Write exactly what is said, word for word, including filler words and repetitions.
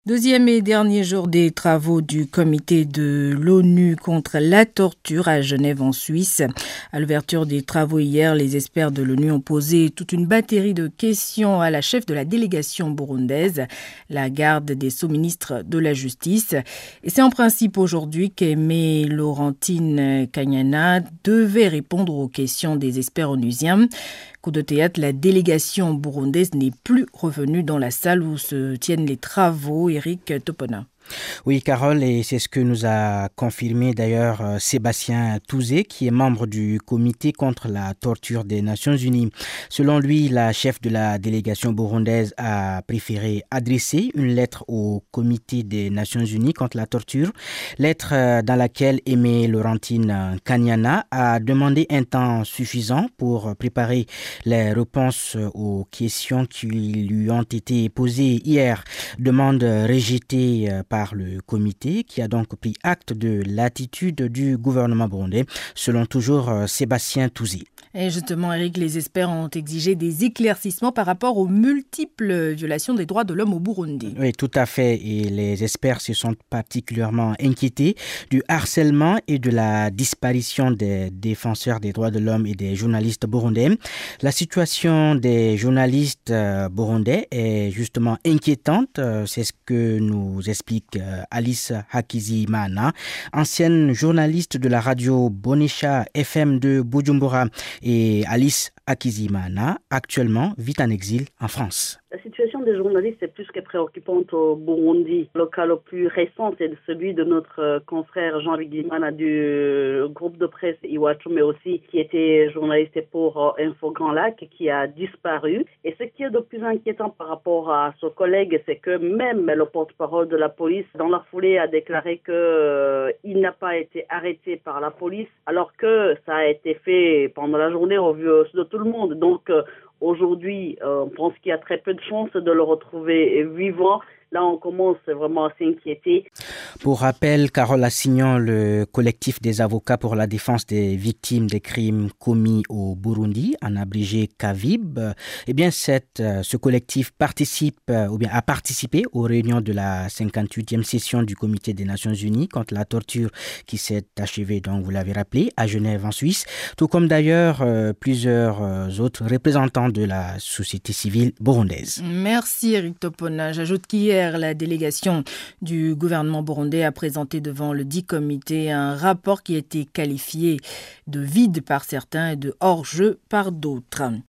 Deuxième et dernier jour des travaux du comité de l'ONU contre la torture à Genève en Suisse. À l'ouverture des travaux hier, les experts de l'ONU ont posé toute une batterie de questions à la chef de la délégation burundaise, la garde des sous-ministres de la Justice. Et c'est en principe aujourd'hui qu'Aimée Laurentine Kanyana devait répondre aux questions des experts onusiens. Coup de théâtre, la délégation burundaise n'est plus revenue dans la salle où se tiennent les travaux. Éric Topona. Oui, Carole, et c'est ce que nous a confirmé d'ailleurs Sébastien Touzé, qui est membre du comité contre la torture des Nations Unies. Selon lui, la chef de la délégation burundaise a préféré adresser une lettre au comité des Nations Unies contre la torture, lettre dans laquelle Aimée Laurentine Kanyana a demandé un temps suffisant pour préparer les réponses aux questions qui lui ont été posées hier. Demande rejetée par le comité qui a donc pris acte de l'attitude du gouvernement burundais, selon toujours Sébastien Touzé. Et justement, Eric, les experts ont exigé des éclaircissements par rapport aux multiples violations des droits de l'homme au Burundi. Oui, tout à fait. Et les experts se sont particulièrement inquiétés du harcèlement et de la disparition des défenseurs des droits de l'homme et des journalistes burundais. La situation des journalistes burundais est justement inquiétante. C'est ce que nous explique Alice Hakizimana, ancienne journaliste de la radio Bonesha F M de Bujumbura. Et Alice Hakizimana, actuellement, vit en exil en France. La situation des journalistes est plus que préoccupante au Burundi. Le cas le plus récent, c'est celui de notre confrère Jean Vigimana du groupe de presse Iwachu, mais aussi qui était journaliste pour Info Grand Lac, qui a disparu. Et ce qui est de plus inquiétant par rapport à ce collègue, c'est que même le porte-parole de la police, dans la foulée, a déclaré qu'il euh, n'a pas été arrêté par la police, alors que ça a été fait pendant la journée au vu de tout le monde. Donc, euh, Aujourd'hui, euh, on pense qu'il y a très peu de chances de le retrouver vivant. Là, on commence vraiment à s'inquiéter. Pour rappel, Carole Assignon, le collectif des avocats pour la défense des victimes des crimes commis au Burundi, en abrégé CAVIB, eh bien, cette, ce collectif participe, ou bien a participé aux réunions de la cinquante-huitième session du Comité des Nations Unies contre la torture qui s'est achevée, donc vous l'avez rappelé, à Genève en Suisse, tout comme d'ailleurs euh, plusieurs euh, autres représentants de la société civile burundaise. Merci Eric Topona. J'ajoute qu'hier, la délégation du gouvernement burundais a présenté devant le dit comité un rapport qui a été qualifié de vide par certains et de hors-jeu par d'autres.